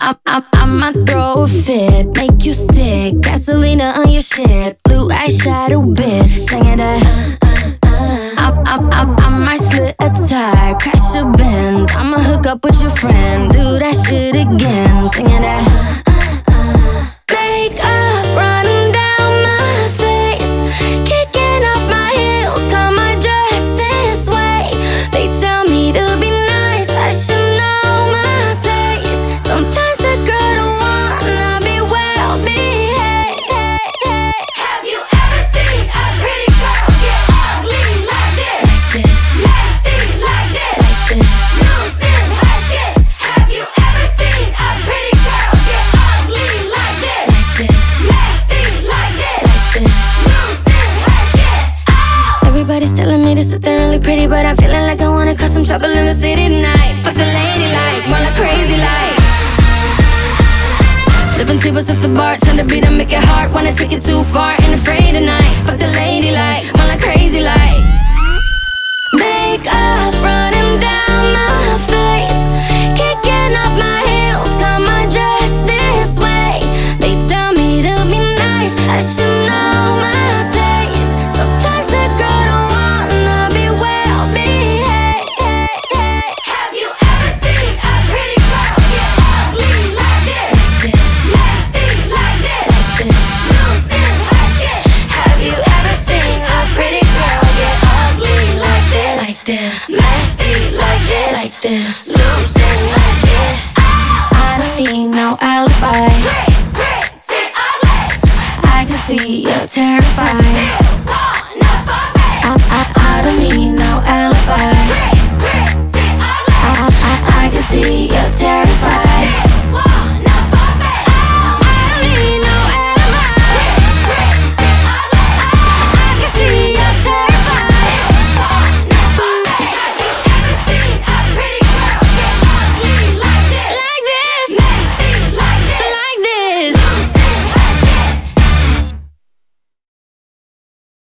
I might throw a fit, make you sick. Gasolina on your shit, blue eyeshadow bitch. Singing that. I might slit a tire, crash your Benz. I'ma hook up with your friend, do that shit again. Singing that. Makeup running down my face, kicking off my heels, cut my dress this way. They tell me to be nice, I should know my place. Sometimes a girl don't wanna be well behaved. Have you ever seen a pretty girl get ugly like this? Messy like this? Losing her shit. Have you ever seen a pretty girl get ugly like this? Messy like this? Losing her shit. Oh! Everybody's telling me to sit there and look pretty, but I'm feeling like I wanna cause some trouble in the city tonight. Fuck the lady like, more like crazy like. Sipping tables at the bar, trying to beat and make it hard. Wanna take it too far, ain't afraid tonight. Fuck the lady like, more like crazy like. Makeup running down my face, kicking off my heels, cut my dress this way. They tell me to be nice, I should know my place. Sometimes a girl don't wanna be well behaved. Have you ever seen a pretty girl get ugly like this? Messy like this? Losing her shit. Have you ever seen a pretty girl get ugly like this? Messy like this? Losing her shit. I don't need no alibi, Pretty ugly. I can see you're terrified.